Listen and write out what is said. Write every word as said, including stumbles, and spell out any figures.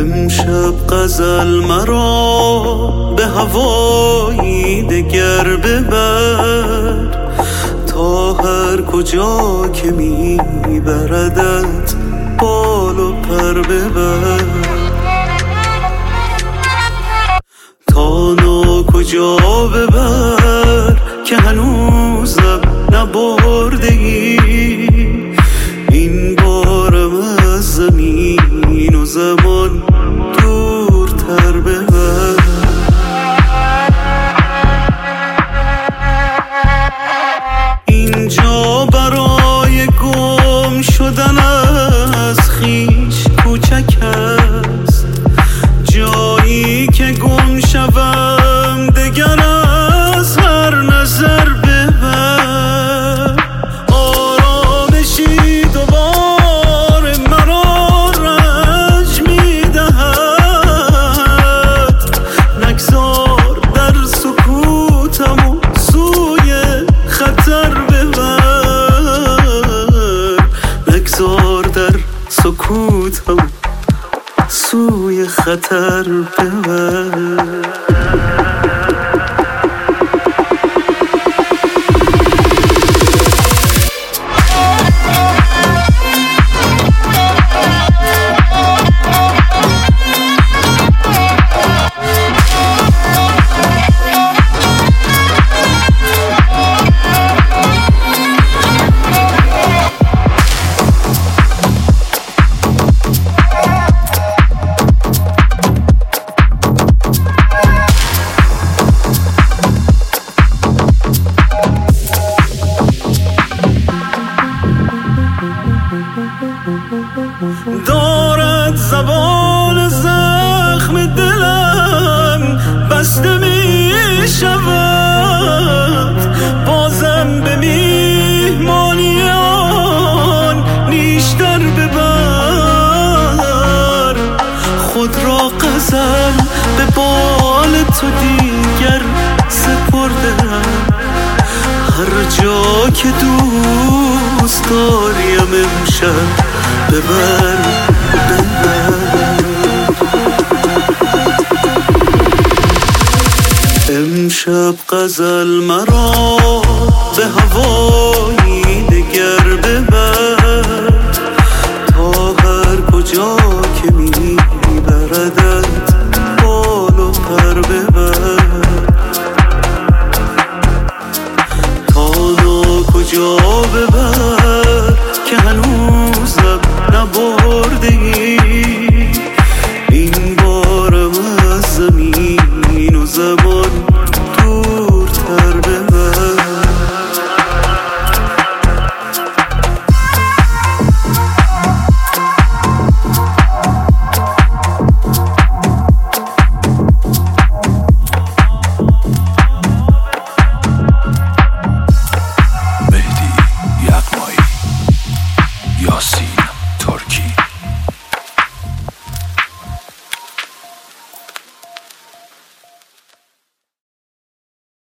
امشب غزل مرا به هوایی دگر ببر، تا هر کجا که میبردت بال و پر ببر. تا نا کجا ببر که هنوزم نبرده ای، این بارم از زمین و زمان دورتر ببر. اینجا برای گم شدن از خویش کوچک است، جایی که گم شوم دگر از هر نظر ببر. آرامشی دوباره مرا رنج میدهد، نگذار در سکوتم و سوی خطر ببر، نگذار در سکوتم سوی خطر ببر. دارد زبان زخم دلم بسته می شود، بازم به میهمانی آن نیشتر ببر. خود را غزل به بال تو دیگر سپردم، هر جا که دوست داریم امشب ببر ببر. امشب غزل مرا به هوایی دگر ببر، تا هر کجا که میبردت بال و پر ببر. تا نا کجا